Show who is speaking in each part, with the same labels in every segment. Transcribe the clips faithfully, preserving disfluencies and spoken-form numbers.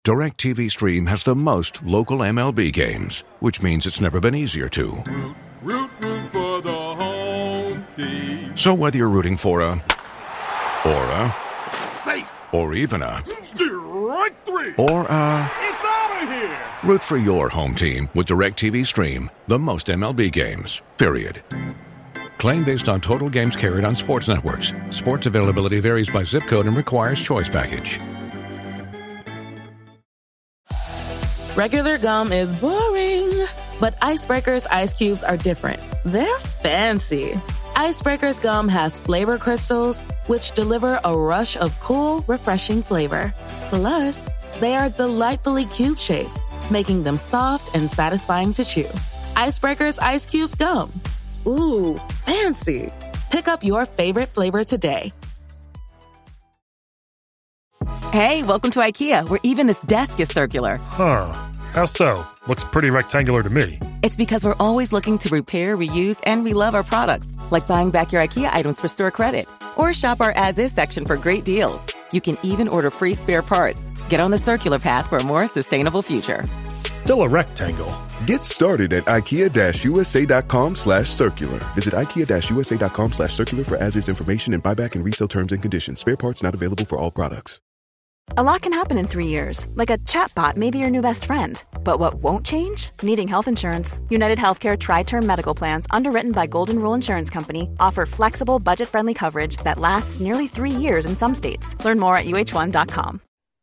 Speaker 1: DirecTV Stream has the most local M L B games, which means it's never been easier to.
Speaker 2: Root, root, root for the home team.
Speaker 1: So whether you're rooting for a, or a,
Speaker 2: safe,
Speaker 1: or even a,
Speaker 2: strike three,
Speaker 1: or a,
Speaker 2: it's out of here.
Speaker 1: Root for your home team with DirecTV Stream, the most M L B games, period. Claim based on total games carried on sports networks. Sports availability varies by zip code and requires choice package.
Speaker 3: Regular gum is boring, but Icebreaker's ice cubes are different. They're fancy. Icebreaker's gum has flavor crystals, which deliver a rush of cool, refreshing flavor. Plus, they are delightfully cube-shaped, making them soft and satisfying to chew. Icebreaker's Ice Cubes gum. Ooh, fancy. Pick up your favorite flavor today.
Speaker 4: Hey, welcome to IKEA, where even this desk is circular.
Speaker 5: Huh. How so? Looks pretty rectangular to me.
Speaker 4: It's because we're always looking to repair, reuse, and relove our products, like buying back your IKEA items for store credit. Or shop our as-is section for great deals. You can even order free spare parts. Get on the circular path for a more sustainable future.
Speaker 5: Still a rectangle.
Speaker 6: Get started at ikea-usa.com slash circular. Visit ikea-usa.com slash circular for as-is information and buyback and resale terms and conditions. Spare parts not available for all products.
Speaker 7: A lot can happen in three years, like a chatbot may be your new best friend. But what won't change? Needing health insurance. United Healthcare Tri-Term Medical Plans, underwritten by Golden Rule Insurance Company, offer flexible, budget-friendly coverage that lasts nearly three years in some states. Learn more at U H one dot com.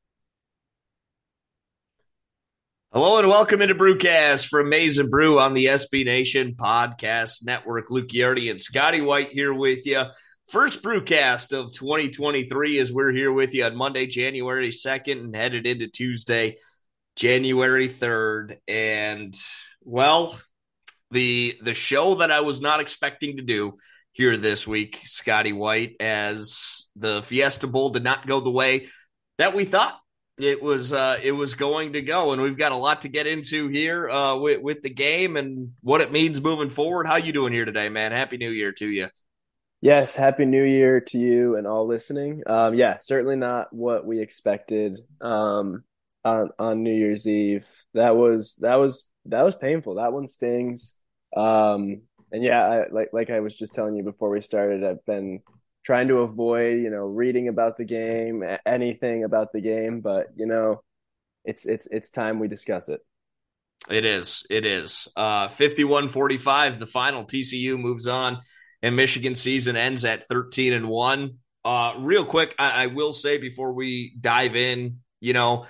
Speaker 8: Hello and welcome into Brewcast from Maize and Brew on the S B Nation Podcast Network. Luke Giardi and Scotty White here with you. First Brewcast of twenty twenty-three as we're here with you on Monday, January second, and headed into Tuesday, January third. And, well, the the show that I was not expecting to do here this week, Scotty White, as the Fiesta Bowl did not go the way that we thought it was uh, it was going to go. And we've got a lot to get into here uh, with, with the game and what it means moving forward. How you doing here today, man? Happy New Year to you.
Speaker 9: Yes, Happy New Year to you and all listening. Um, yeah, certainly not what we expected um, on on New Year's Eve. That was that was that was painful. That one stings. Um, and yeah, I, like like I was just telling you before we started, I've been trying to avoid, you know, reading about the game, anything about the game. But you know, it's it's it's time we discuss it.
Speaker 8: It is. It is. Uh, fifty-one forty-five, the final. T C U moves on. And Michigan season ends at thirteen and one. Uh, real quick, I, I will say before we dive in, you know,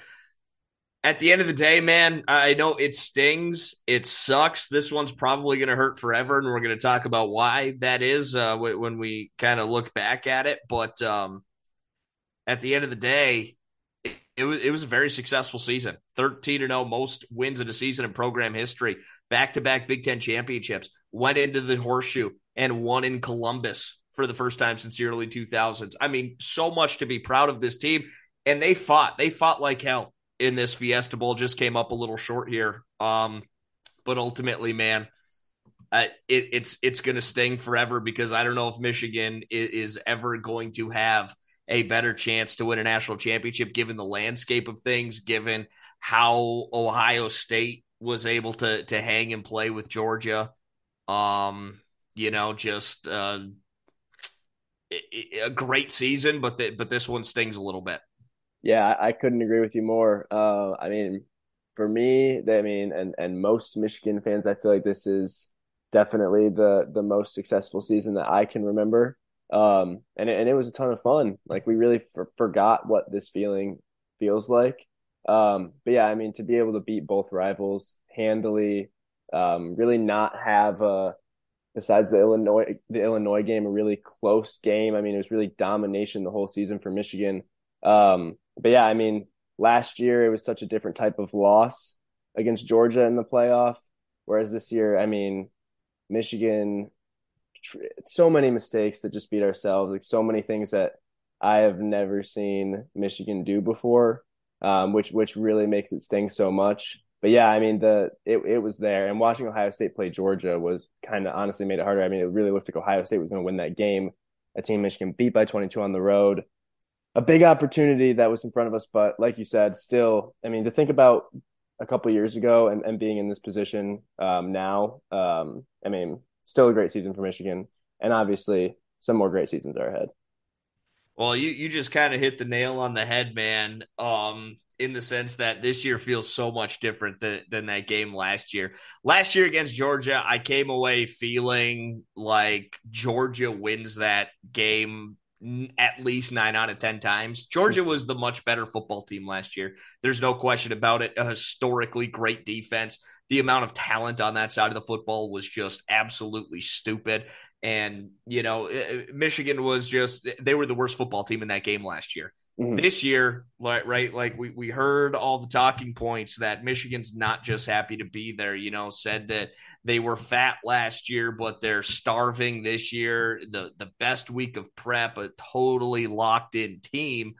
Speaker 8: at the end of the day, man, I know it stings. It sucks. This one's probably going to hurt forever, and we're going to talk about why that is uh, when we kind of look back at it. But um, at the end of the day, it, it, was, it was a very successful season. thirteen and oh, most wins in a season in program history. Back-to-back Big Ten championships. Went into the horseshoe and won in Columbus for the first time since the early two thousands. I mean, so much to be proud of this team. And they fought. They fought like hell in this Fiesta Bowl. Just came up a little short here. Um, but ultimately, man, uh, it, it's it's going to sting forever because I don't know if Michigan is, is ever going to have a better chance to win a national championship given the landscape of things, given how Ohio State was able to to hang and play with Georgia. Um, you know, just uh, a great season, but the, but this one stings a little bit.
Speaker 9: Yeah, I couldn't agree with you more. Uh, I mean, for me, I mean, and and most Michigan fans, I feel like this is definitely the the most successful season that I can remember. Um, and it, and it was a ton of fun. Like we really for, forgot what this feeling feels like. Um, but yeah, I mean, to be able to beat both rivals handily. Um, really not have a, besides the Illinois the Illinois game, a really close game. I mean, it was really domination the whole season for Michigan. Um, but yeah, I mean, last year it was such a different type of loss against Georgia in the playoff, whereas this year, I mean, Michigan, so many mistakes that just beat ourselves, like so many things that I have never seen Michigan do before, um, which which really makes it sting so much. But yeah, I mean, the it, it was there. And watching Ohio State play Georgia was kind of honestly made it harder. I mean, it really looked like Ohio State was going to win that game. A team Michigan beat by twenty-two on the road. a big opportunity that was in front of us. But like you said, still, I mean, to think about a couple of years ago and, and being in this position um, now, um, I mean, still a great season for Michigan. And obviously some more great seasons are ahead.
Speaker 8: Well, you, you just kind of hit the nail on the head, man, um, in the sense that this year feels so much different than, than that game last year. Last year against Georgia, I came away feeling like Georgia wins that game at least nine out of ten times. Georgia was the much better football team last year. There's no question about it. A historically great defense. The amount of talent on that side of the football was just absolutely stupid. And, you know, Michigan was just, they were the worst football team in that game last year. Mm-hmm. This year, right, right, like we, we heard all the talking points that Michigan's not just happy to be there, you know, said that they were fat last year, but they're starving this year. The the best week of prep, a totally locked in team.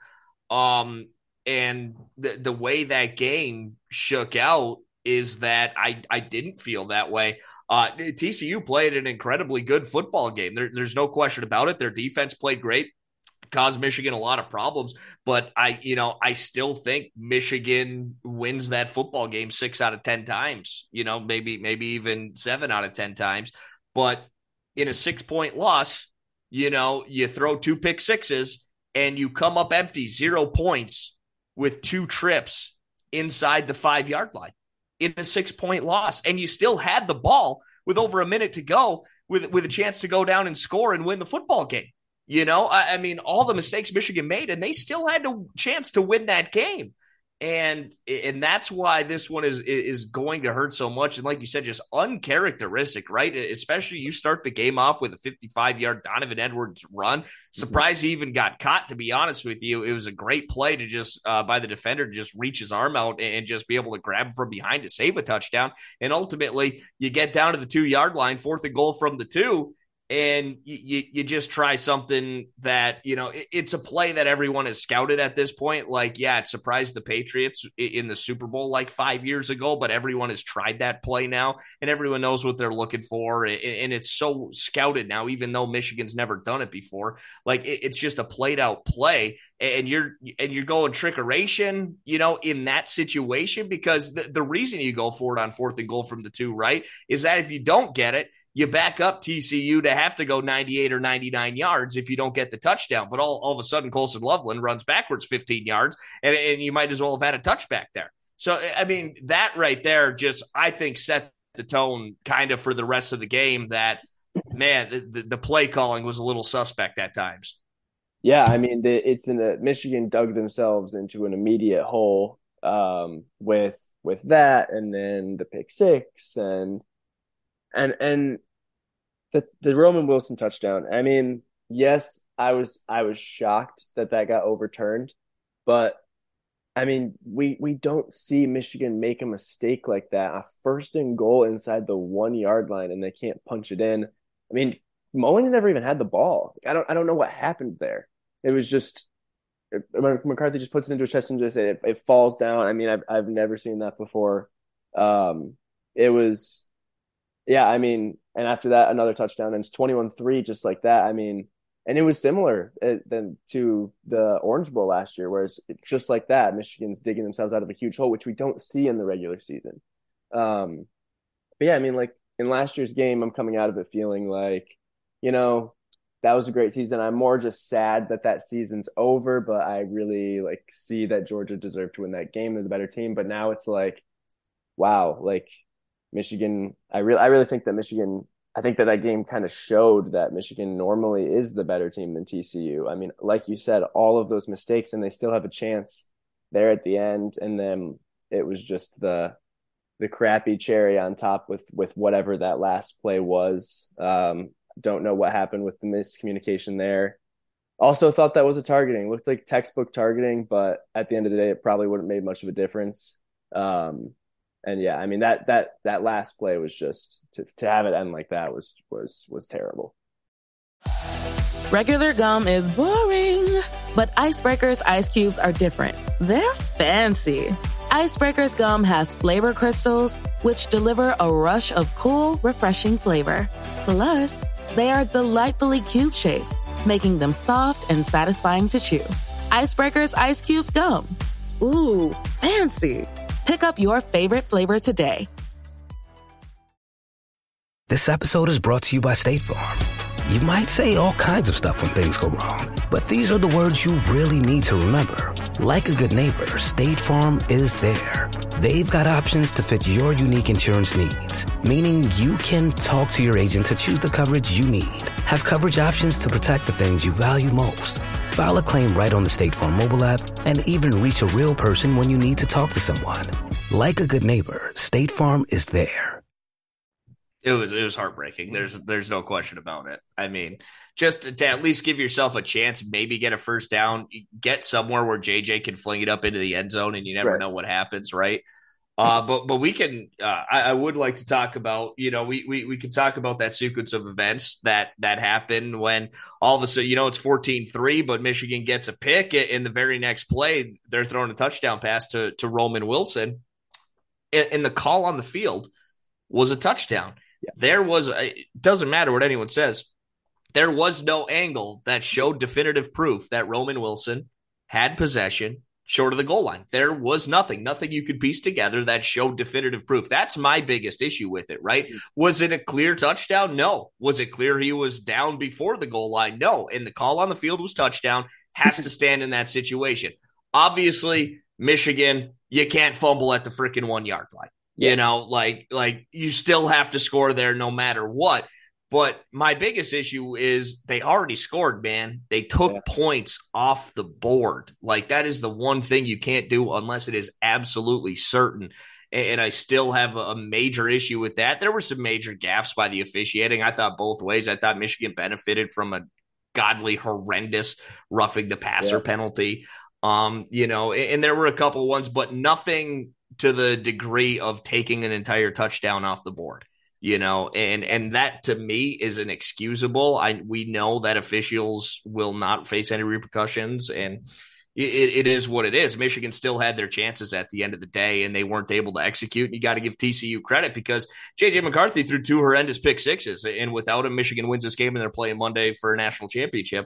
Speaker 8: Um, and the, the way that game shook out is that I, I didn't feel that way. Uh, T C U played an incredibly good football game. There, there's no question about it. Their defense played great, caused Michigan a lot of problems. But I, you know, I still think Michigan wins that football game six out of ten times. You know, maybe maybe even seven out of ten times. But in a six point loss, you know, you throw two pick sixes and you come up empty, zero points with two trips inside the five yard line. In a six-point loss, and you still had the ball with over a minute to go with, with a chance to go down and score and win the football game. You know, I, I mean, all the mistakes Michigan made, and they still had a chance to win that game. And and that's why this one is is going to hurt so much. And like you said, just uncharacteristic, right? Especially you start the game off with a fifty-five yard Donovan Edwards run. Surprised he even got caught, to be honest with you. It was a great play to just uh, by the defender to just reach his arm out and just be able to grab him from behind to save a touchdown. And ultimately, you get down to the two yard line, fourth and goal from the two. And you, you just try something that, you know, it, it's a play that everyone has scouted at this point. Like, yeah, it surprised the Patriots in the Super Bowl like five years ago, but everyone has tried that play now and everyone knows what they're looking for. And it's so scouted now, even though Michigan's never done it before. Like, it, it's just a played out play. And you're and you're going trickeration, you know, in that situation, because the, the reason you go for it on fourth and goal from the two, right, is that if you don't get it, you back up T C U to have to go ninety-eight or ninety-nine yards if you don't get the touchdown. But all, all of a sudden, Colson Loveland runs backwards fifteen yards, and, and you might as well have had a touchback there. So, I mean, that right there just, I think, set the tone kind of for the rest of the game that, man, the, the, the play calling was a little suspect at times.
Speaker 9: Yeah, I mean, the, it's in a, Michigan dug themselves into an immediate hole um, with with that, and then the pick six, and and and the the Roman Wilson touchdown. I mean, yes, I was I was shocked that that got overturned, but I mean, we we don't see Michigan make a mistake like that. A first and goal inside the one yard line, and they can't punch it in. I mean, Mullings never even had the ball. I don't I don't know what happened there. It was just McCarthy just puts it into his chest and just it, it falls down. I mean, I've I've never seen that before. Um, it was, yeah. I mean, and after that, another touchdown, and it's twenty-one three, just like that. I mean, and it was similar than to the Orange Bowl last year, where it's just like that. Michigan's digging themselves out of a huge hole, which we don't see in the regular season. Um, but yeah, I mean, like in last year's game, I'm coming out of it feeling like, you know, that was a great season. I'm more just sad that that season's over, but I really like see that Georgia deserved to win that game. They're the better team, but now it's like, wow, like Michigan. I really, I really think that Michigan. I think that that game kind of showed that Michigan normally is the better team than T C U. I mean, like you said, all of those mistakes, and they still have a chance there at the end. And then it was just the the crappy cherry on top with with whatever that last play was. Um, Don't know what happened with the miscommunication there. Also thought that was a targeting. Looked like textbook targeting, but at the end of the day, it probably wouldn't have made much of a difference. Um, and yeah, I mean, that that that last play was just to, to have it end like that was was was terrible.
Speaker 3: Regular gum is boring, but Icebreaker's ice cubes are different. They're fancy. Icebreaker's gum has flavor crystals, which deliver a rush of cool, refreshing flavor. Plus, they are delightfully cube-shaped, making them soft and satisfying to chew. Icebreakers Ice Cubes Gum. Ooh, fancy. Pick up your favorite flavor today.
Speaker 10: This episode is brought to you by State Farm. You might say all kinds of stuff when things go wrong, but these are the words you really need to remember. Like a good neighbor, State Farm is there. They've got options to fit your unique insurance needs, meaning you can talk to your agent to choose the coverage you need, have coverage options to protect the things you value most, file a claim right on the State Farm mobile app, and even reach a real person when you need to talk to someone. Like a good neighbor, State Farm is there.
Speaker 8: It was it was heartbreaking. There's there's no question about it. I mean, just to at least give yourself a chance, maybe get a first down, get somewhere where J J can fling it up into the end zone, and you never right. know what happens, right? Uh, but but we can. Uh, I, I would like to talk about. You know, we we we can talk about that sequence of events that that happened when all of a sudden, you know, it's fourteen three, but Michigan gets a pick in the very next play. They're throwing a touchdown pass to to Roman Wilson, and, and the call on the field was a touchdown. Yeah. There was, a, it doesn't matter what anyone says, there was no angle that showed definitive proof that Roman Wilson had possession short of the goal line. There was nothing, nothing you could piece together that showed definitive proof. That's my biggest issue with it, right? Mm-hmm. Was it a clear touchdown? No. Was it clear he was down before the goal line? No. And the call on the field was touchdown, has to stand in that situation. Obviously, Michigan, you can't fumble at the freaking one yard line. You know, like, like you still have to score there no matter what. But my biggest issue is they already scored, man. They took yeah. points off the board. Like, that is the one thing you can't do unless it is absolutely certain. And I still have a major issue with that. There were some major gaffes by the officiating. I thought both ways. I thought Michigan benefited from a godly, horrendous roughing the passer yeah. penalty. Um, you know, and there were a couple ones, but nothing to the degree of taking an entire touchdown off the board, you know, and, and that to me is inexcusable. I, we know that officials will not face any repercussions, and it, it is what it is. Michigan still had their chances at the end of the day, and they weren't able to execute. And you got to give T C U credit because J J McCarthy threw two horrendous pick sixes, and without him, Michigan wins this game, and they're playing Monday for a national championship.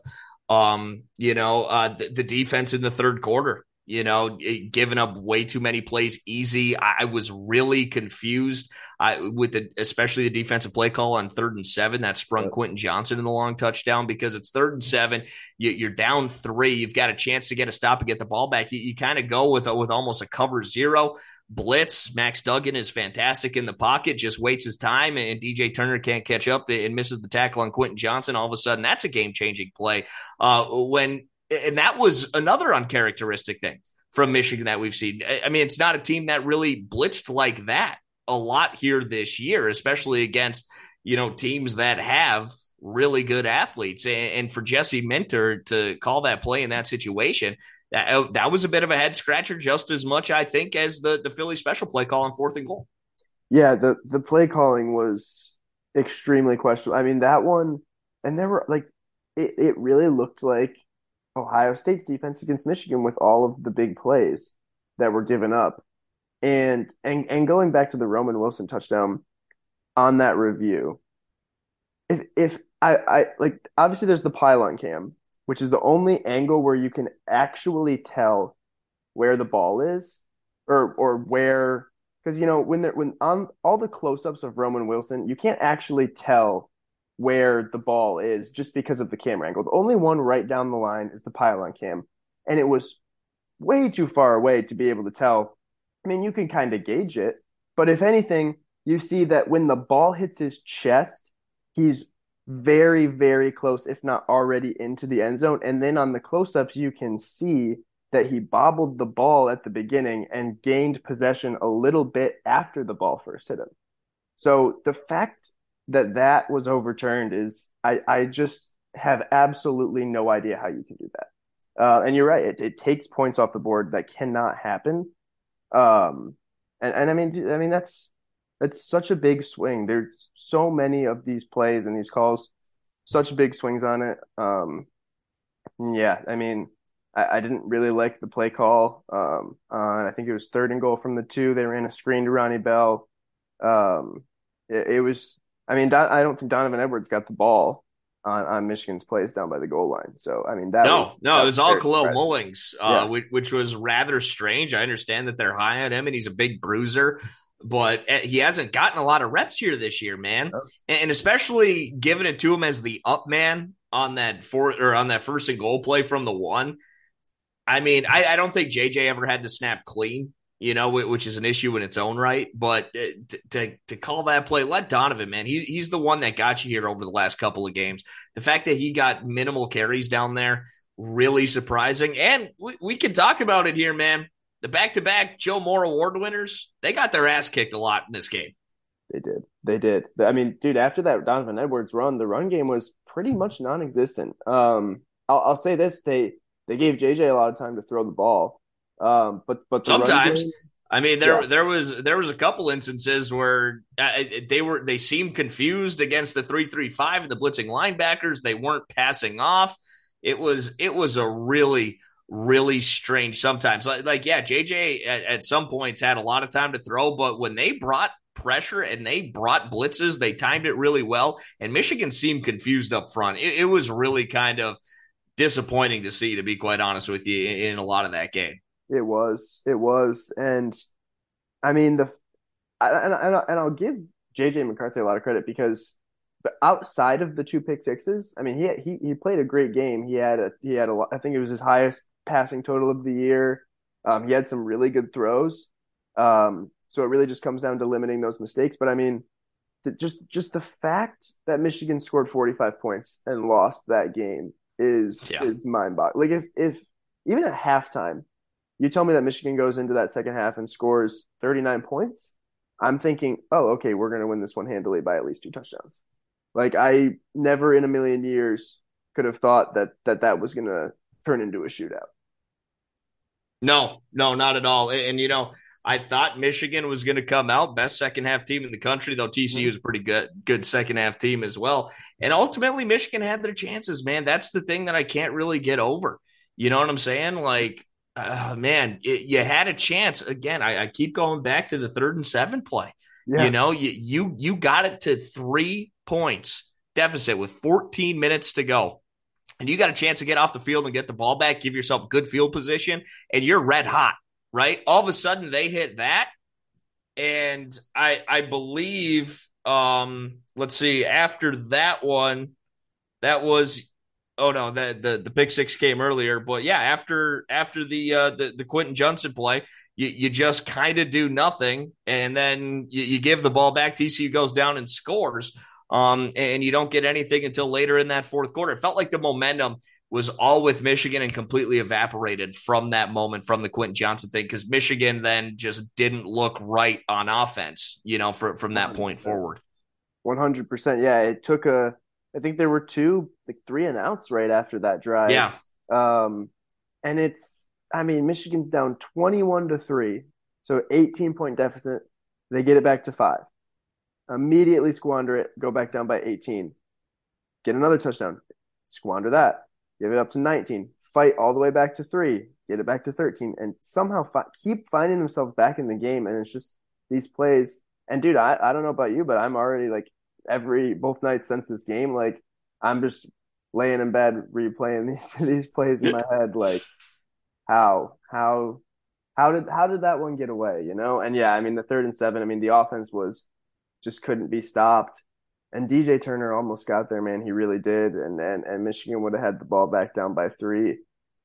Speaker 8: Um, you know, uh, the, the defense in the third quarter, you know, giving up way too many plays easy. I, I was really confused I, with the, especially the defensive play call on third and seven that sprung Quentin Johnson in the long touchdown, because it's third and seven. You, you're down three. You've got a chance to get a stop and get the ball back. You, you kind of go with, with almost a cover zero blitz. Max Duggan is fantastic in the pocket, just waits his time, and D J Turner can't catch up and misses the tackle on Quentin Johnson. All of a sudden, that's a game-changing play. Uh, when And that was another uncharacteristic thing from Michigan that we've seen. I mean, it's not a team that really blitzed like that a lot here this year, especially against, you know, teams that have really good athletes. And for Jesse Minter to call that play in that situation, that, that was a bit of a head scratcher, just as much, I think, as the, the Philly special play call on fourth and goal.
Speaker 9: Yeah, the, the play calling was extremely questionable. I mean, that one, and there were like, it, it really looked like Ohio State's defense against Michigan with all of the big plays that were given up. And and and going back to the Roman Wilson touchdown on that review, if if I, I like obviously there's the pylon cam, which is the only angle where you can actually tell where the ball is or or where, because you know when they're when on all the close-ups of Roman Wilson, you can't actually tell where the ball is just because of the camera angle. The only one right down the line is the pylon cam. And it was way too far away to be able to tell. I mean, you can kind of gauge it, but if anything, you see that when the ball hits his chest, he's very, very close, if not already into the end zone. And then on the close-ups, you can see that he bobbled the ball at the beginning and gained possession a little bit after the ball first hit him. So the fact that that was overturned is, I, I just have absolutely no idea how you can do that. Uh, and you're right. It, it takes points off the board that cannot happen. Um, and, and I mean, I mean, that's, that's such a big swing. There's so many of these plays and these calls, such big swings on it. Um, yeah, I mean, I, I didn't really like the play call. Um, uh, I think it was third and goal from the two. They ran a screen to Ronnie Bell. Um, it, it was, I mean, I don't think Donovan Edwards got the ball. on, on Michigan's plays down by the goal line. So, I mean, that
Speaker 8: no,
Speaker 9: was,
Speaker 8: no,
Speaker 9: that
Speaker 8: it was all Khalil
Speaker 9: impressive.
Speaker 8: Mullings, uh,
Speaker 9: Yeah.
Speaker 8: which, which was rather strange. I understand that they're high on him and he's a big bruiser, but he hasn't gotten a lot of reps here this year, man.
Speaker 9: Oh.
Speaker 8: And especially giving it to him as the up man on that four or on that first and goal play from the one. I mean, I, I don't think J J ever had the snap clean, you know, which is an issue in its own right. But to to, to call that play, let Donovan, man, he's he's the one that got you here over the last couple of games. The fact that he got minimal carries down there, really surprising. And we, we can talk about it here, man. The back-to-back Joe Moore Award winners, they got their ass kicked a lot in this game.
Speaker 9: They did. They did. I mean, dude, after that Donovan Edwards run, the run game was pretty much non-existent. Um, I'll, I'll say this: they they gave J J a lot of time to throw the ball, um, but but the
Speaker 8: sometimes,
Speaker 9: run game,
Speaker 8: I mean, there
Speaker 9: yeah.
Speaker 8: there was there was a couple instances where uh, they were they seemed confused against the three three five and the blitzing linebackers. They weren't passing off. It was it was a really really strange sometimes. Like, like yeah, J J at, at some points had a lot of time to throw, but when they brought pressure and they brought blitzes, they timed it really well, and Michigan seemed confused up front. It, it was really kind of disappointing to see, to be quite honest with you, in, in a lot of that game.
Speaker 9: It was, it was, and I mean the, and and, and I'll give J J McCarthy a lot of credit because outside of the two pick sixes, I mean he he he played a great game. He had a he had a I think it was his highest passing total of the year. Um, he had some really good throws. Um, so it really just comes down to limiting those mistakes. But I mean, just just the fact that Michigan scored forty-five points and lost that game is yeah. is mind-boggling. Like if if even at halftime, you tell me that Michigan goes into that second half and scores thirty-nine points, I'm thinking, oh, okay, we're going to win this one handily by at least two touchdowns. Like I never in a million years could have thought that that, that was going to turn into a shootout.
Speaker 8: No, no, not at all. And, and you know, I thought Michigan was going to come out best second half team in the country, though T C U is a pretty good, good second half team as well. And ultimately, Michigan had their chances, man. That's the thing that I can't really get over. You know what I'm saying? Like, uh, man, it, you had a chance. Again, I, I keep going back to the third and seven play. Yeah. You know, you, you you got it to three points deficit with fourteen minutes to go. And you got a chance to get off the field and get the ball back, give yourself good field position, and you're red hot, right? All of a sudden they hit that. And I I believe, um, let's see, after that one, that was oh no, the the, the pick six came earlier. But yeah, after after the uh, the, the Quentin Johnson play, you, you just kind of do nothing, and then you, you give the ball back. T C U goes down and scores. Um, and you don't get anything until later in that fourth quarter. It felt like the momentum was all with Michigan and completely evaporated from that moment, from the Quentin Johnson thing, because Michigan then just didn't look right on offense, you know, for, from that point forward.
Speaker 9: one hundred percent. Yeah, it took a – I think there were two, like three and outs right after that drive.
Speaker 8: Yeah.
Speaker 9: Um, and it's – I mean, Michigan's down twenty-one to three, so eighteen-point deficit. They get it back to five. Immediately squander it, go back down by eighteen. Get another touchdown. Squander that. Give it up to nineteen. Fight all the way back to three. Get it back to thirteen. And somehow fi- keep finding themselves back in the game. And it's just these plays. And, dude, I, I don't know about you, but I'm already, like, every – both nights since this game, like, I'm just laying in bed replaying these these plays in my head. Like, how? How – How did how did that one get away, you know? And, yeah, I mean, the third and seven, I mean, the offense was – just couldn't be stopped. And D J Turner almost got there, man. He really did. And and, and Michigan would have had the ball back down by three.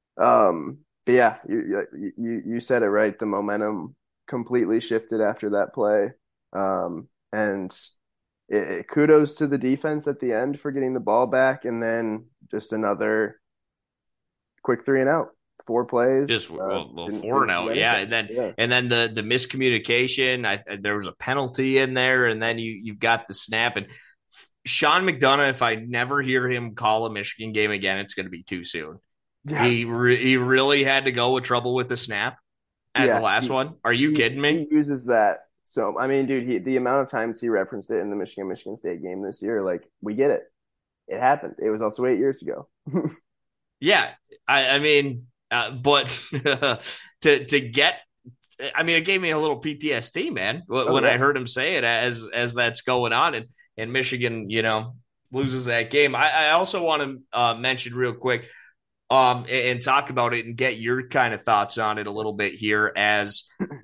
Speaker 9: Um, but yeah, you, you you said it right. The momentum completely shifted after that play. Um, and it, it, kudos to the defense at the end for getting the ball back. And then just another quick three and out. Four plays,
Speaker 8: just well, well four and out, yeah, and then yeah. and then the the miscommunication. I, there was a penalty in there, and then you you've got the snap. And Sean McDonough, if I never hear him call a Michigan game again, it's going to be too soon. Yeah. He re- he really had to go with trouble with the snap as yeah, the last
Speaker 9: he,
Speaker 8: one. Are you
Speaker 9: he,
Speaker 8: kidding me?
Speaker 9: He uses that. So I mean, dude, he, the amount of times he referenced it in the Michigan Michigan State game this year, like we get it. It happened. It was also eight years ago.
Speaker 8: yeah, I, I mean. Uh, but to to get, I mean, it gave me a little P T S D, man, when oh, yeah. I heard him say it as as that's going on, and and Michigan, you know, loses that game. I, I also want to uh, mention real quick um, and, and talk about it and get your kind of thoughts on it a little bit here, as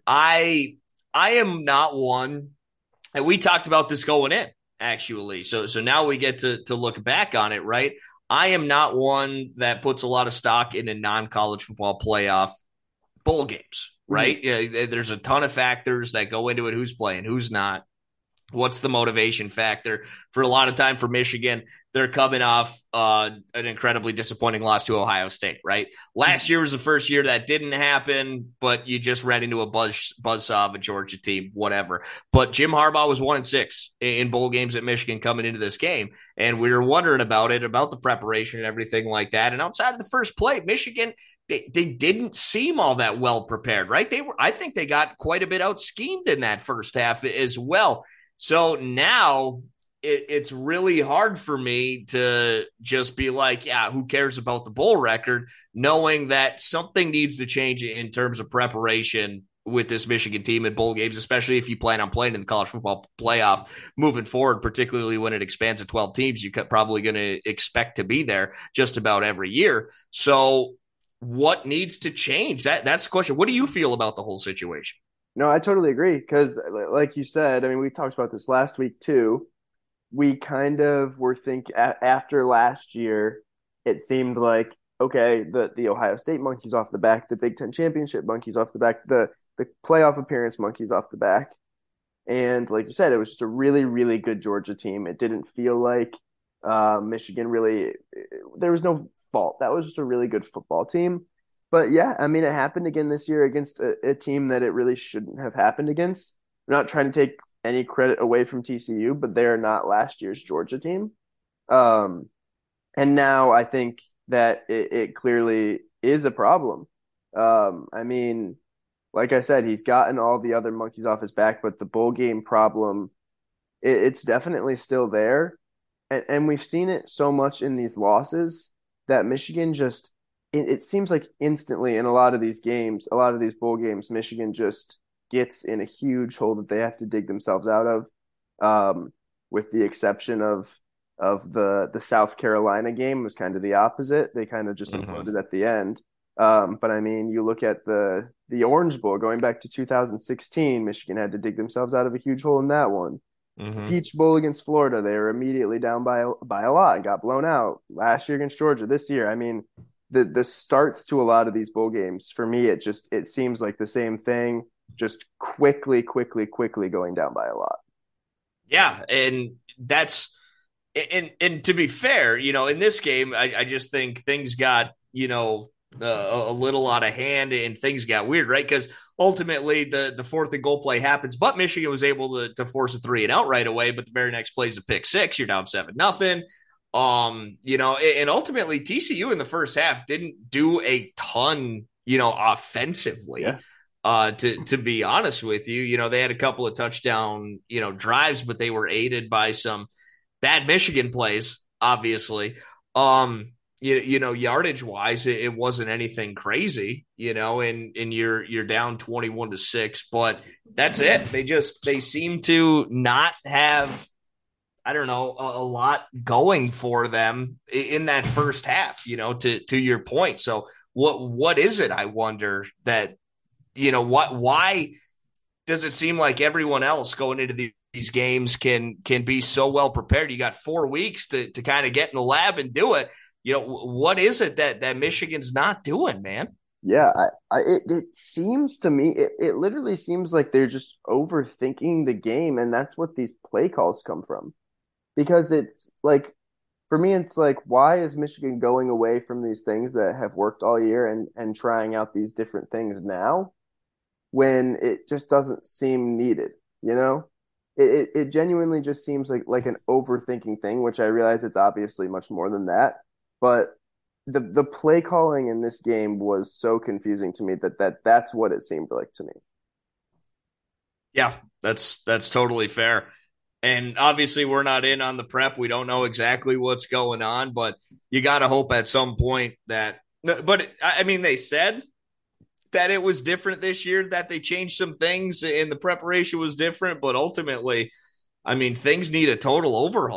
Speaker 8: I I am not one, and we talked about this going in, actually. So so now we get to to look back on it, right? I am not one that puts a lot of stock in a non-college football playoff bowl games, right? Mm-hmm. Yeah, there's a ton of factors that go into it. Who's playing, who's not. What's the motivation factor? For a lot of time for Michigan, they're coming off uh, an incredibly disappointing loss to Ohio State, right? Last year was the first year that didn't happen, but you just ran into a buzz buzzsaw of a Georgia team, whatever. But Jim Harbaugh was one and six in bowl games at Michigan coming into this game, and we were wondering about it, about the preparation and everything like that. And outside of the first play, Michigan, They, they didn't seem all that well prepared, right? They were, I think they got quite a bit out schemed in that first half as well. So now it, it's really hard for me to just be like, yeah, who cares about the bowl record, knowing that something needs to change in terms of preparation with this Michigan team in bowl games, especially if you plan on playing in the college football playoff moving forward, particularly when it expands to twelve teams. You're probably going to expect to be there just about every year. So what needs to change? That That's the question. What do you feel about the whole situation?
Speaker 9: No, I totally agree. Because like you said, I mean, we talked about this last week too. We kind of were thinking after last year, it seemed like, okay, the, the Ohio State monkeys off the back, the Big Ten championship monkeys off the back, the, the playoff appearance monkeys off the back. And like you said, it was just a really, really good Georgia team. It didn't feel like uh, Michigan really, there was no fault. That was just a really good football team. But yeah, I mean, it happened again this year against a, a team that it really shouldn't have happened against. I'm not trying to take any credit away from T C U, but they're not last year's Georgia team. Um, and now I think that it, it clearly is a problem. Um, I mean, like I said, he's gotten all the other monkeys off his back, but the bowl game problem, it, it's definitely still there. And, and we've seen it so much in these losses that Michigan just, it, it seems like instantly in a lot of these games, a lot of these bowl games, Michigan just gets in a huge hole that they have to dig themselves out of, um, with the exception of of the the South Carolina game was kind of the opposite. They kind of just
Speaker 8: mm-hmm.
Speaker 9: imploded at the end. Um, but I mean, you look at the the Orange Bowl going back to two thousand sixteen, Michigan had to dig themselves out of a huge hole in that one.
Speaker 8: Mm-hmm.
Speaker 9: Peach Bowl against Florida, they were immediately down by by a lot and got blown out. Last year against Georgia, this year, I mean, the the starts to a lot of these bowl games, for me, it just it seems like the same thing, just quickly, quickly, quickly going down by a lot.
Speaker 8: Yeah, and that's and and to be fair, you know, in this game, I, I just think things got, you know, uh, a little out of hand and things got weird, right? Because ultimately the, the fourth and goal play happens, but Michigan was able to, to force a three and out right away. But the very next play is a pick six. You're down seven nothing. Um, you know, and ultimately T C U in the first half didn't do a ton, you know, offensively.
Speaker 9: Yeah.
Speaker 8: Uh, to to be honest with you, you know, they had a couple of touchdown, you know, drives, but they were aided by some bad Michigan plays, obviously. Um, You, you know, yardage wise, it, it wasn't anything crazy, you know, and, and you're, you're down twenty-one to six, but that's it. They just, they seem to not have, I don't know, a, a lot going for them in, in that first half, you know, to, to your point. So what, what is it? I wonder that, you know, what, why does it seem like everyone else going into the, these games can, can be so well prepared? You got four weeks to, to kind of get in the lab and do it. You know, what is it that, that Michigan's not doing, man?
Speaker 9: Yeah, I, I it, it seems to me, it, it literally seems like they're just overthinking the game, and that's what these play calls come from. Because it's like, for me, it's like, why is Michigan going away from these things that have worked all year and, and trying out these different things now when it just doesn't seem needed, you know? It, it, it genuinely just seems like, like an overthinking thing, which I realize it's obviously much more than that. But the the play calling in this game was so confusing to me that, that that's what it seemed like to me.
Speaker 8: Yeah, that's that's totally fair. And obviously we're not in on the prep. We don't know exactly what's going on, but you got to hope at some point that – but, I mean, they said that it was different this year, that they changed some things and the preparation was different. But ultimately, I mean, things need a total overhaul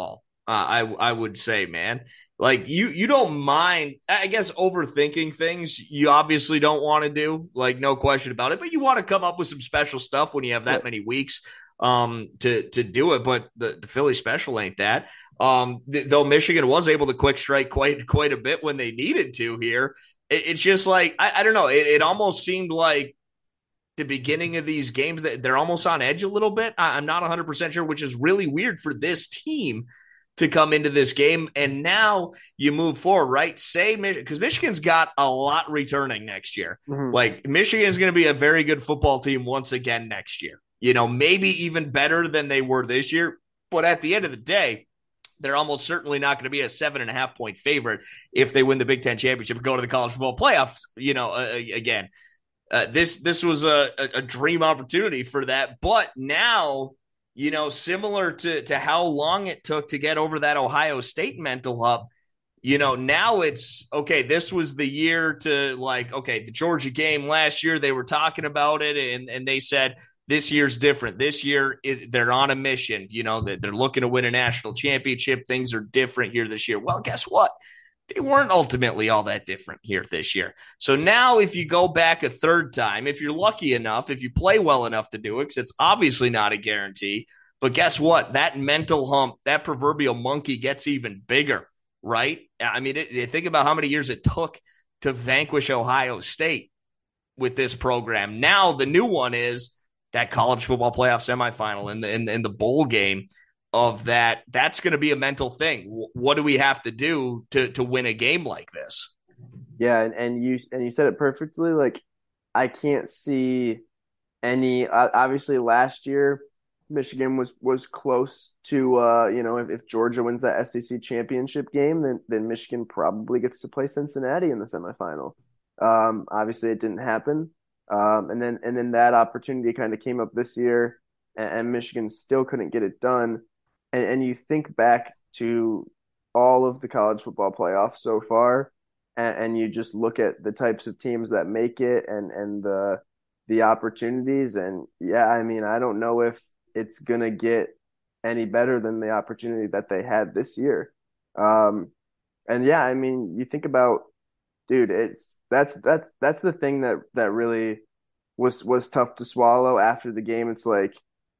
Speaker 8: Uh, I I would say, man, like you you don't mind, I guess, overthinking things. You obviously don't want to do, like, no question about it, but you want to come up with some special stuff when you have that yeah. many weeks um, to to do it. But the, the Philly special ain't that. Um, th- though Michigan was able to quick strike quite quite a bit when they needed to here. It, it's just like, I, I don't know. It, it almost seemed like the beginning of these games that they're almost on edge a little bit. I, I'm not one hundred percent sure, which is really weird for this team to come into this game. And now you move forward, right? Say, because Michigan's got a lot returning next year. Mm-hmm. Like, Michigan's going to be a very good football team once again next year. You know, maybe even better than they were this year. But at the end of the day, they're almost certainly not going to be a seven and a half point favorite if they win the Big Ten championship and go to the college football playoffs. You know, uh, again, uh, this this was a, a dream opportunity for that. But now, you know, similar to to how long it took to get over that Ohio State mental hump, you know, now it's okay. This was the year to, like, okay, the Georgia game last year, they were talking about it, and and they said, this year's different. This year, it, they're on a mission. You know, they're looking to win a national championship. Things are different here this year. Well, guess what? They weren't ultimately all that different here this year. So now if you go back a third time, if you're lucky enough, if you play well enough to do it, because it's obviously not a guarantee, but guess what? That mental hump, that proverbial monkey gets even bigger, right? I mean, it, think about how many years it took to vanquish Ohio State with this program. Now the new one is that college football playoff semifinal in the in, in the bowl game of that. That's going to be a mental thing. What do we have to do to to win a game like this?
Speaker 9: Yeah, and, and you and you said it perfectly. Like, I can't see any. Uh, obviously, last year Michigan was was close to. Uh, you know, if, if Georgia wins that S E C championship game, then then Michigan probably gets to play Cincinnati in the semifinal. Um, obviously, it didn't happen. Um, and then and then that opportunity kind of came up this year, and, and Michigan still couldn't get it done. And and you think back to all of the college football playoffs so far, and, and you just look at the types of teams that make it and and the the opportunities. And yeah, I mean, I don't know if it's gonna get any better than the opportunity that they had this year. Um, and yeah, I mean, you think about. Dude, it's that's that's that's the thing that that really was was tough to swallow after the game. It's like,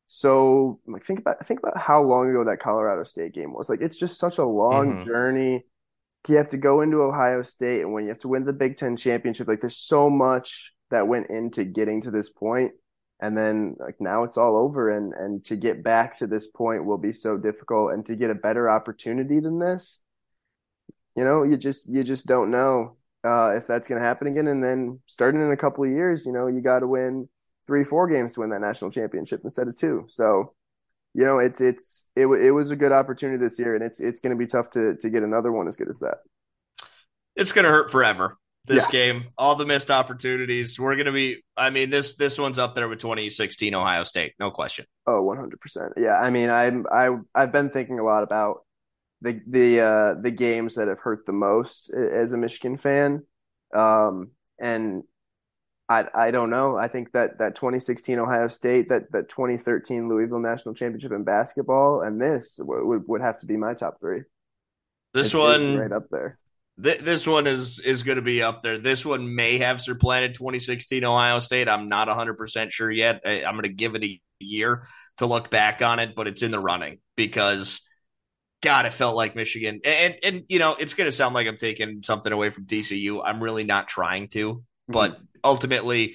Speaker 9: so like think about think about how long ago that Colorado State game was. Like, it's just such a long mm-hmm. journey. You have to go into Ohio State, and when you have to win the Big Ten championship, like, there's so much that went into getting to this point. And then, like, now it's all over, and and to get back to this point will be so difficult, and to get a better opportunity than this, you know, you just you just don't know. Uh, if that's going to happen again. And then starting in a couple of years, you know, you got to win three, four games to win that national championship instead of two. So, you know, it's, it's, it, it was a good opportunity this year, and it's, it's going to be tough to, to get another one as good as that.
Speaker 8: It's going to hurt forever. This
Speaker 9: yeah.
Speaker 8: game, all the missed opportunities. We're going to be, I mean, this, this one's up there with twenty sixteen Ohio State. No question.
Speaker 9: Oh, one hundred percent. Yeah. I mean, I'm, I, I've been thinking a lot about the the uh, the games that have hurt the most as a Michigan fan, um, and I I don't know. I think that that twenty sixteen Ohio State, that that twenty thirteen Louisville national championship in basketball, and this would would have to be my top three.
Speaker 8: This
Speaker 9: it's,
Speaker 8: one
Speaker 9: it's right up there.
Speaker 8: Th- this one is is going to be up there. This one may have supplanted twenty sixteen Ohio State. I'm not one hundred percent sure yet. I, I'm going to give it a year to look back on it, but it's in the running because. God, it felt like Michigan. And, and, and you know, it's going to sound like I'm taking something away from T C U. I'm really not trying to. Mm-hmm. But ultimately,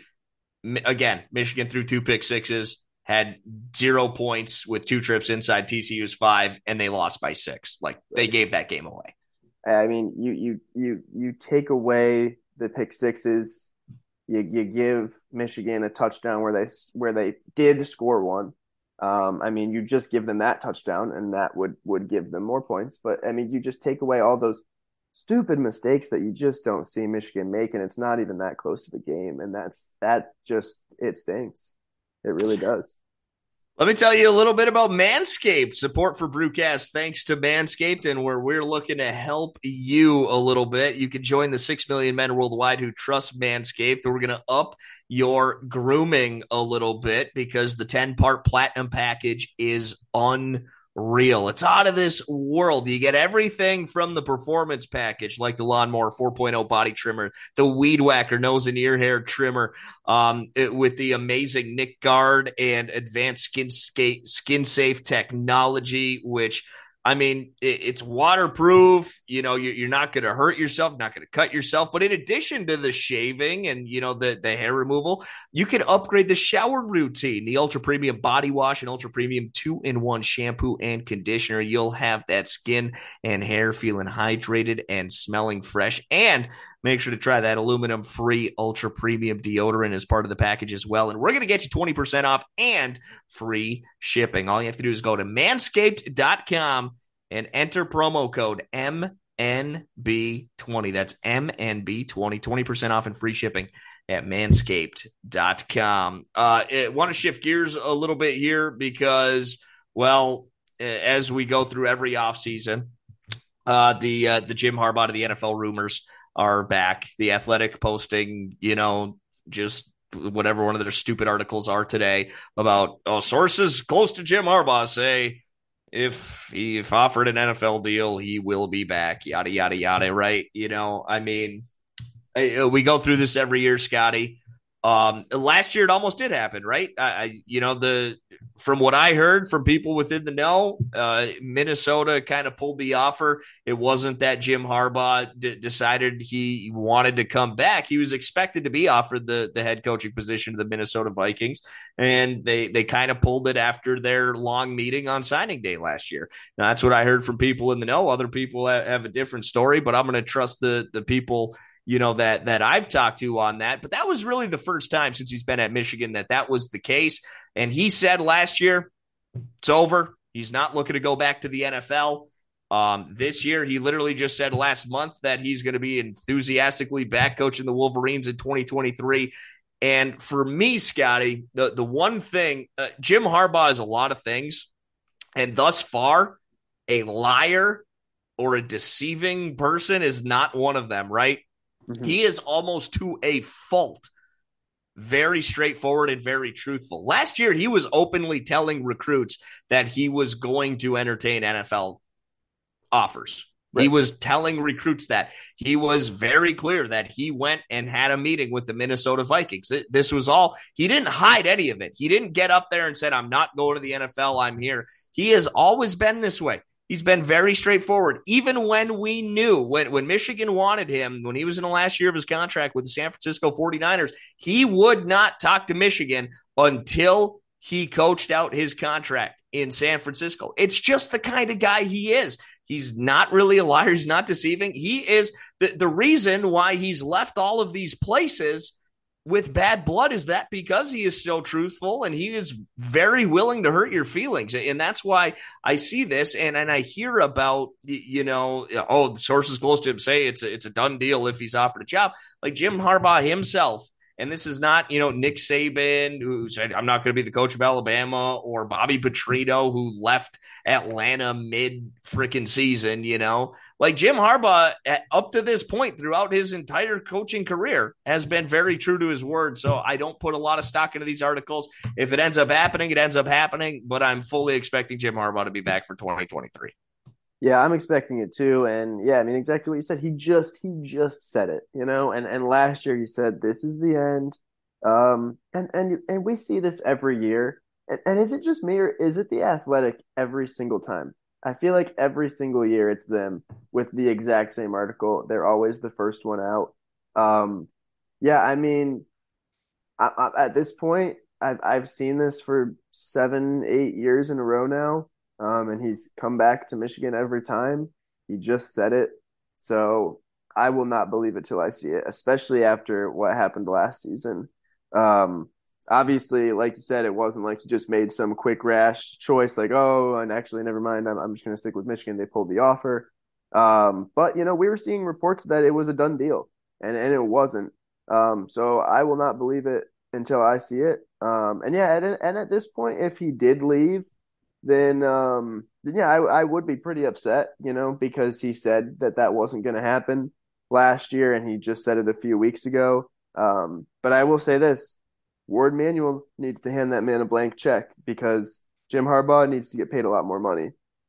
Speaker 8: again, Michigan threw two pick sixes, had zero points with two trips inside T C U's five, and they lost by six. Like, they gave that game away.
Speaker 9: I mean, you you you you take away the pick sixes, you you give Michigan a touchdown where they where they did score one. Um, I mean, you just give them that touchdown, and that would, would give them more points. But, I mean, you just take away all those stupid mistakes that you just don't see Michigan make, and it's not even that close of a game. And that's that just – it stinks. It really does.
Speaker 8: Let me tell you a little bit about Manscaped. Support for Brewcast thanks to Manscaped, and where we're looking to help you a little bit. You can join the six million men worldwide who trust Manscaped. We're going to up your grooming a little bit because the ten-part platinum package is unreal. real. It's out of this world. You get everything from the performance package, like the Lawnmower four point oh body trimmer, the Weed Whacker nose and ear hair trimmer, um, it, with the amazing Nick Guard and advanced skin, skin safe technology, which I mean, it, it's waterproof. You know, you're, you're not going to hurt yourself, not going to cut yourself. But in addition to the shaving and, you know, the, the hair removal, you can upgrade the shower routine, the ultra premium body wash and ultra premium two in one shampoo and conditioner. You'll have that skin and hair feeling hydrated and smelling fresh. And make sure to try that aluminum free ultra premium deodorant as part of the package as well. And we're going to get you twenty percent off and free shipping. All you have to do is go to manscaped dot com and enter promo code M N B twenty. That's M N B twenty, twenty percent off and free shipping at manscaped dot com. Uh, I want to shift gears a little bit here because, well, as we go through every offseason, uh, the, uh, the Jim Harbaugh to the N F L rumors are back. The Athletic posting, you know, just whatever one of their stupid articles are today about, oh, sources close to Jim Harbaugh say if he if offered an N F L deal, he will be back, yada, yada, yada, right? You know, I mean, we go through this every year, Scotty. Um, last year, it almost did happen, right? I, I, you know, the from what I heard from people within the know, uh, Minnesota kind of pulled the offer. It wasn't that Jim Harbaugh d- decided he wanted to come back. He was expected to be offered the the head coaching position to the Minnesota Vikings, and they they kind of pulled it after their long meeting on signing day last year. Now, that's what I heard from people in the know. Other people have, have a different story, but I'm going to trust the the people, you know, that that I've talked to on that. But that was really the first time since he's been at Michigan that that was the case. And he said last year, it's over. He's not looking to go back to the N F L. Um, this year, he literally just said last month that he's going to be enthusiastically back coaching the Wolverines in twenty twenty-three. And for me, Scotty, the, the one thing, uh, Jim Harbaugh is a lot of things. And thus far, a liar or a deceiving person is not one of them, right? Mm-hmm. He is almost to a fault very straightforward and very truthful. Last year, he was openly telling recruits that he was going to entertain N F L offers. Right. He was telling recruits that. He was very clear that he went and had a meeting with the Minnesota Vikings. This was all, he didn't hide any of it. He didn't get up there and said, I'm not going to the N F L, I'm here. He has always been this way. He's been very straightforward. Even when we knew, when, when Michigan wanted him, when he was in the last year of his contract with the San Francisco forty-niners, he would not talk to Michigan until he coached out his contract in San Francisco. It's just the kind of guy he is. He's not really a liar. He's not deceiving. He is the, the reason why he's left all of these places with bad blood is that because he is so truthful and he is very willing to hurt your feelings. And that's why I see this and, and I hear about, you know, oh, the sources close to him say it's a, it's a done deal if he's offered a job. Like Jim Harbaugh himself, and this is not, you know, Nick Saban, who said, I'm not going to be the coach of Alabama, or Bobby Petrino, who left Atlanta mid-freaking season, you know. Like Jim Harbaugh, up to this point, throughout his entire coaching career, has been very true to his word. So I don't put a lot of stock into these articles. If it ends up happening, it ends up happening. But I'm fully expecting Jim Harbaugh to be back for twenty twenty-three.
Speaker 9: Yeah, I'm expecting it too. And yeah, I mean, exactly what you said. He just, he just said it, you know, and, and last year he said, this is the end. Um, and, and, and we see this every year. And, and is it just me or is it the Athletic every single time? I feel like every single year it's them with the exact same article. They're always the first one out. Um, yeah, I mean, I, I, at this point, I've, I've seen this for seven, eight years in a row now. Um, and he's come back to Michigan every time. He just said it. So I will not believe it till I see it, especially after what happened last season. Um, obviously, like you said, it wasn't like he just made some quick rash choice like, oh, and actually, never mind, I'm, I'm just going to stick with Michigan. They pulled the offer. Um, but, you know, we were seeing reports that it was a done deal, and, and it wasn't. Um, so I will not believe it until I see it. Um, and, yeah, and, and at this point, if he did leave, then, um, then yeah, I, I would be pretty upset, you know, because he said that that wasn't going to happen last year, and he just said it a few weeks ago. Um, but I will say this, Ward Manuel needs to hand that man a blank check because Jim Harbaugh needs to get paid a lot more money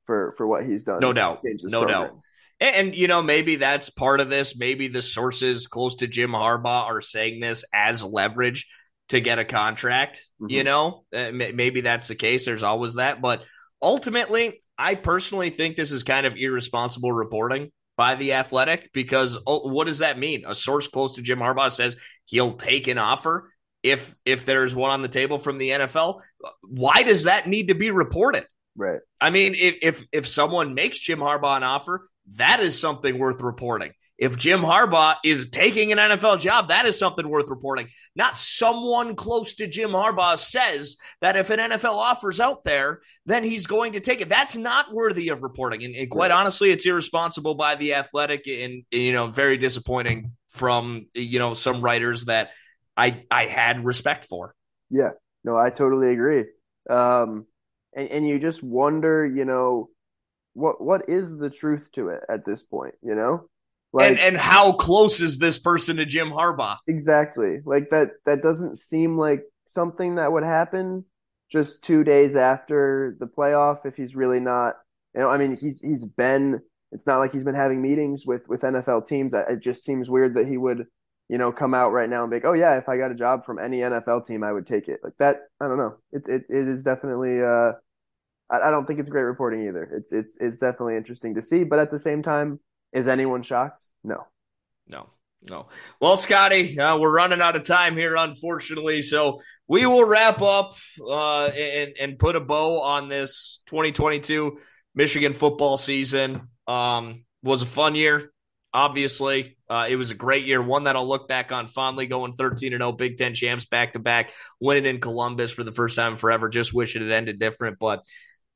Speaker 9: for for what he's done.
Speaker 8: No doubt. No
Speaker 9: program.
Speaker 8: doubt. And, and, you know, maybe that's part of this. Maybe the sources close to Jim Harbaugh are saying this as leverage to get a contract. Mm-hmm. You know, uh, maybe that's the case. There's always that. But ultimately, I personally think this is kind of irresponsible reporting by The Athletic, because oh, what does that mean? A source close to Jim Harbaugh says he'll take an offer if if there's one on the table from the N F L. Why does that need to be reported?
Speaker 9: Right.
Speaker 8: I mean, if if if someone makes Jim Harbaugh an offer, that is something worth reporting. If Jim Harbaugh is taking an N F L job, that is something worth reporting. Not someone close to Jim Harbaugh says that if an N F L offer's out there, then he's going to take it. That's not worthy of reporting. And, and quite right. honestly, it's irresponsible by The Athletic and, you know, very disappointing from, you know, some writers that I I had respect for.
Speaker 9: Yeah, no, I totally agree. Um, and, and you just wonder, you know, what what is the truth to it at this point, you know? Like,
Speaker 8: and and how close is this person to Jim Harbaugh?
Speaker 9: Exactly. Like that that doesn't seem like something that would happen just two days after the playoff if he's really not, you know, I mean, he's he's been, it's not like he's been having meetings with, with N F L teams. It just seems weird that he would, you know, come out right now and be like, oh yeah, if I got a job from any N F L team, I would take it. Like that, I don't know. It it, it is definitely, uh, I, I don't think it's great reporting either. It's, it's, it's definitely interesting to see, but at the same time, is anyone shocked? No.
Speaker 8: No, no. Well, Scotty, uh, we're running out of time here, unfortunately. So we will wrap up uh, and, and put a bow on this twenty twenty-two Michigan football season. Um, was a fun year, obviously. Uh, it was a great year, one that I'll look back on fondly, going thirteen and oh, Big Ten champs back-to-back, winning in Columbus for the first time in forever. Just wish it had ended different, but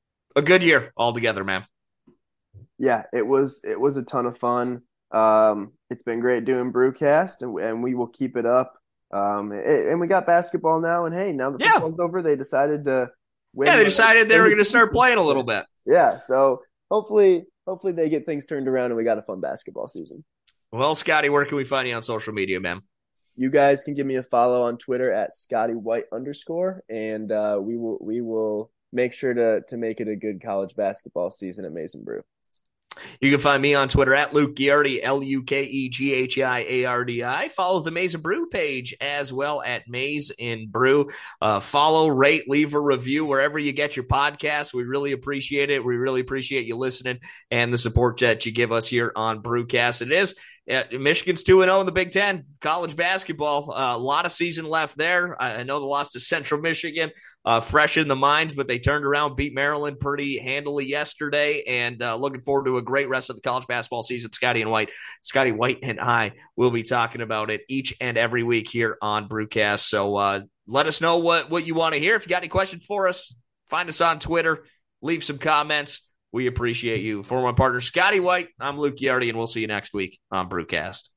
Speaker 8: a good year altogether, man.
Speaker 9: Yeah, it was it was a ton of fun. Um, it's been great doing Brewcast, and, and we will keep it up. Um, it, and we got basketball now, and hey, now the
Speaker 8: yeah.
Speaker 9: football's over, they decided to win.
Speaker 8: Yeah, they decided they were going to start playing a little bit.
Speaker 9: Yeah, so hopefully, hopefully they get things turned around, and we got a fun basketball season.
Speaker 8: Well, Scotty, where can we find you on social media, man?
Speaker 9: You guys can give me a follow on Twitter at Scotty White underscore, and uh, we will we will make sure to to make it a good college basketball season at Maize n Brew.
Speaker 8: You can find me on Twitter at Luke Ghiardi, L U K E G H I A R D I. Follow the Maize n Brew page as well at Maize n Brew. Uh, follow, rate, leave a review wherever you get your podcasts. We really appreciate it. We really appreciate you listening and the support that you give us here on Brewcast. It is uh, Michigan's two and oh in the Big Ten, college basketball. Uh, a lot of season left there. I, I know the loss to Central Michigan. Uh, fresh in the minds, but they turned around, beat Maryland pretty handily yesterday, and uh, looking forward to a great rest of the college basketball season. Scotty and White, Scotty White and I will be talking about it each and every week here on Brewcast. So uh, let us know what, what you want to hear. If you got any questions for us, find us on Twitter, leave some comments. We appreciate you. For my partner, Scotty White, I'm Luke Ghiardi, and we'll see you next week on Brewcast.